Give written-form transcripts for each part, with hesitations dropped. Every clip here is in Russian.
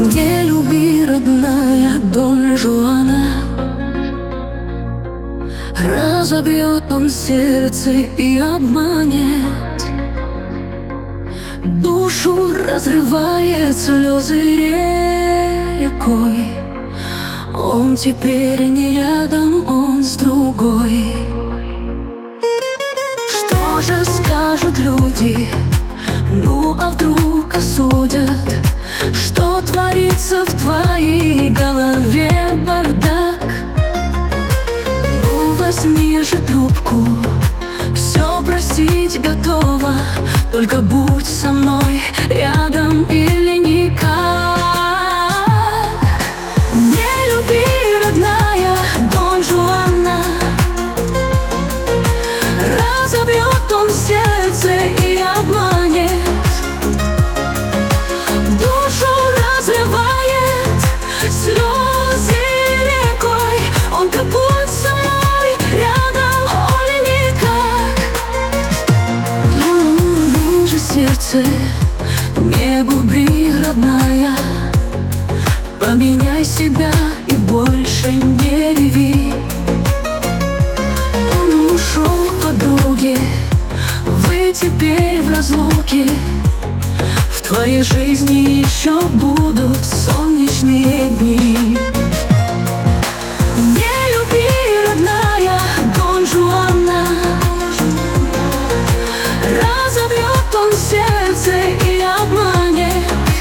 Не люби, родная, Дон Жуана. Разобьет он сердце и обманет, душу разрывает слезы рекой. Он теперь не рядом, он с другой. Что же скажут люди? Ну а вдруг осудят? Что творится в твоей голове, бардак? Ну возьми же трубку, все простить готова, только будь со мной рядом или никак. Не люби, родная, Дон Жуана. Разобьет он сердце и обманет, душу разрывает слезы рекой. Он как будь со мной рядом, или никак. Ну же, сердце, не губи, родная. Поменяй себя и больше не реви. Он ушел к подруге, вы теперь в разлуке. В твоей жизни еще будут солнечные дни. Не люби, родная, Дон Жуана. Разобьет он сердце и обманет,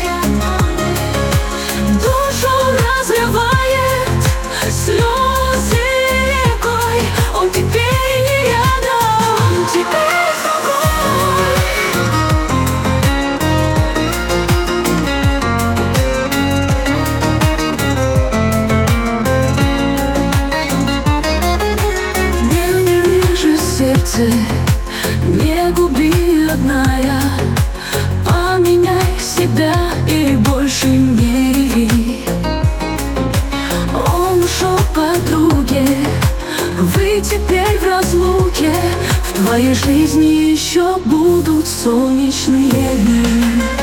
душу разрывает слезы рекой. Он теперь не рядом, он теперь с тобой. Не же, сердце, не губи, родная. Поменяй себя и больше не реви. Он ушел к подруге, вы теперь в разлуке. В твоей жизни еще будут солнечные дни.